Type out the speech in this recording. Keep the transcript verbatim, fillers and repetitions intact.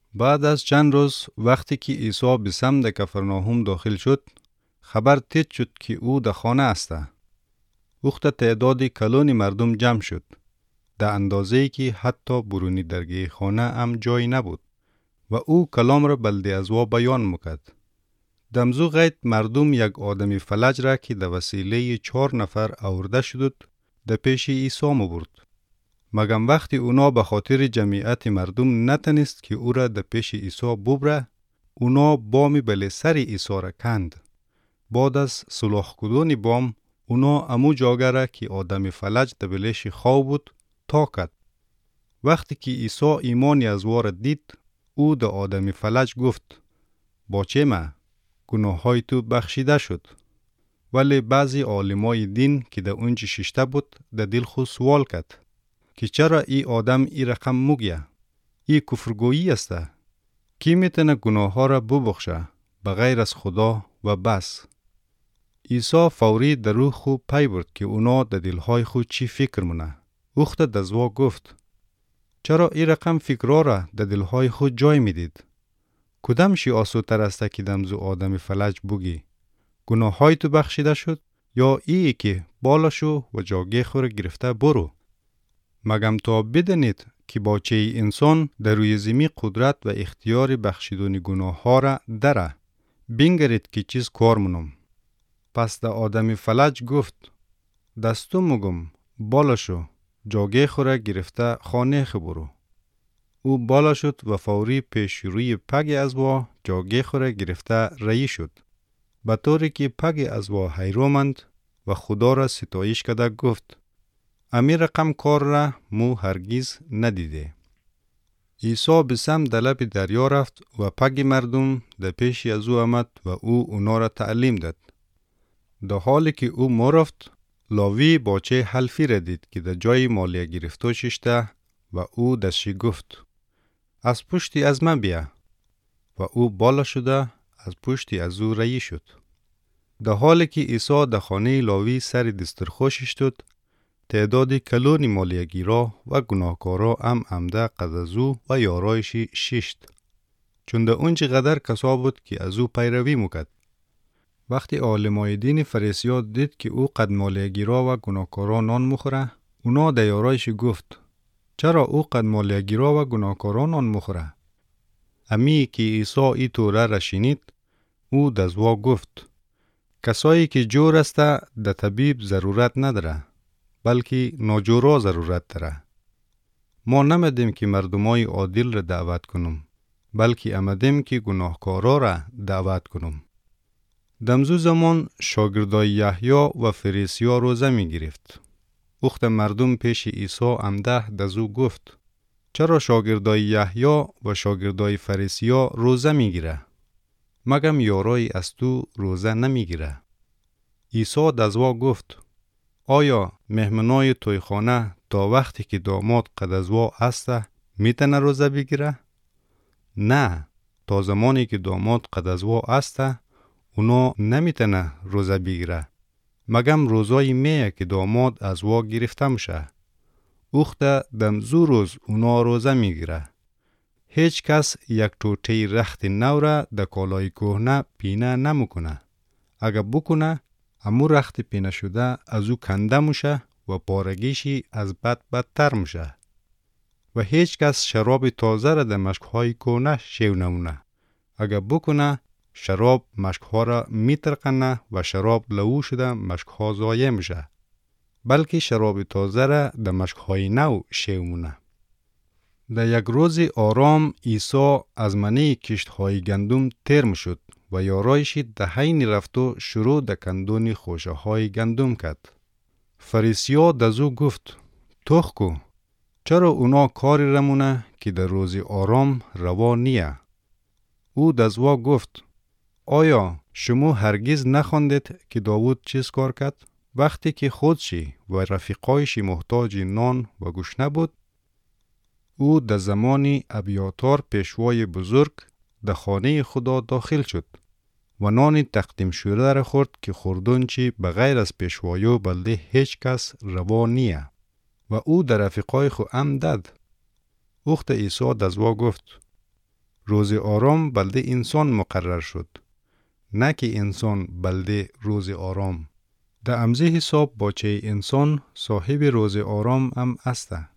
بعد از چند روز وقتی که عیسی به سمت کفرناهم داخل شد، خبر تیز شد که او در خانه است. وقت تعداد کلانی مردم جمع شد، در اندازه‌ای که حتی برونی درگاه خانه هم جای نبود و او کلام را بلده از وا بیان میکرد. دمزو غیت مردم یک آدمی فلج را که در وسیله چهار نفر آورده شد در پیش عیسی مبرد. مگم وقتی اونا به خاطر جمعیت مردم نتنست که او را در پیش عیسی ببره، اونا بامی بله سر عیسی را کند. بعد از سلاخ کدون بام، اونا امو جاگه را که آدم فلج در بلش خواه بود تا کد. وقتی که عیسی ایمانی از وار دید، او در آدم فلج گفت: باچه ما، گناه های تو بخشیده شد. ولی بعضی عالمای دین که در اونجا ششته بود در دل خود سوال کرد که چرا ای آدم ای رقم مگیه؟ ای کفرگویی است. کی میتونه گناه ها را ببخشه بغیر از خدا و بس؟ عیسی فوری در روح خود پی برد که اونا در دلهای خود چی فکر مونه. وقت دزوا گفت: چرا ای رقم فکرها را در دلهای خود جای میدید؟ کدام شی آسودتر است که دمزو آدم فلج بگی گناه های تو بخشیده شد، یا ای که بالا شو و جاگه خور گرفته برو؟ مگم تا بدانید که باچه انسان در روی زمین قدرت و اختیار بخشیدن گناه ها را داره، بینگرید که چیز کار منم. پس در آدم فلج گفت: دستو مگم بالا شو، جاگه خور گرفته خانه خبرو. او بالا شد و فوری پیش روی پگ از وا جاگه خور گرفته رئی شد، به طوری که پگ از وا حیرامند و خدا را ستایش کرده گفت: امی رقم کار را مو هرگیز ندیده. عیسی به سمت لب دریا رفت و پگ مردم در پیش از او آمد و او اونا را تعلیم داد. در حالی که او مرفت، لاوی باچه حلفی را دید که در جای مالیه گرفته ششته و او دستشی گفت: از پشتی از من بیا. و او بالا شده از پشتی از او رئی شد. در حالی که عیسی در خانه لاوی سر دسترخوش شد، تعداد کلونی مالیه گیرا و گناهکارا هم عمده قد از او و یارایشی ششت، چون در اونجا قدر کسا بود که از او پیروی میکرد. وقتی عالمای دین فریسیا دید که او قد مالیه گیرا و گناهکارا نان مخوره، اونا در یارایش گفت: چرا او قد مالیه گیرا و گناهکارا نان مخوره؟ امی که عیسی ای طوره را شنید، او دزوا گفت: کسایی که جور است در طبیب ضرورت نداره، بلکه ناجورا ضرورت داره. ما نمدیم که مردمای عادل را دعوت کنم، بلکه آمدیم که گناهکارا را دعوت کنم. دمزو زمان شاگردای یحیی و فریسیا روزه می گرفت. وقت مردم پیش عیسی آمده دزو گفت: چرا شاگردای یحیی و شاگردای فریسیا روزه می گیره، مگم یارای از تو روزه نمی گیره؟ عیسی دزوا گفت: آیا مهمنای تویخانه تا وقتی که داماد قد از وا است میتونه روزه بگیره؟ نه، تا زمانی که داماد قد از وا است اونا نمیتونه روزه بگیره، مگم روزای میه که داماد از وا گرفته میشه. وقت دمزو روز اونا روزه میگیره. هیچ کس یک ټوټه رخت نو را در کالای کهنه پینه نمکنه. اگر بکنه، امو رخت پینه شده از او کنده میشه و پارگیشی از بد بدتر میشه. و هیچ کس شراب تازه را در مشکهای کهنه شیو نمونه. اگر بکنه، شراب مشکها را میترقنه و شراب لو شده مشکها ضایع میشه. بلکه شراب تازه را در مشکهای نو شیو مونه. در یک روز آرام عیسی از منی کشتهای گندم تیر میشد و یارایشی در حین رفت و شروع در کندون خوشه های گندم کرد. فریسیا دزو گفت: توخکو، چرا اونا کاری رمونه که در روز آرام روا نیه؟ او دزوا گفت: آیا شما هرگز نخواندید که داوود چیز کار کرد وقتی که خودشی و رفیقایشی محتاج نان و گشنه بود؟ او در زمان ابیاتار پیشوای بزرگ در خانه خدا داخل شد و نان تقدیم شده را خورد که خوردن چی بغیر از پیشوایو بلده هیچ کس روا نیه و او در رفیقای خو ام داد. وقت عیسی دزوا گفت: روز آرام بلده انسان مقرر شد. نه که انسان بلده روز آرام. در امزه حساب با چه انسان صاحب روز آرام هم است.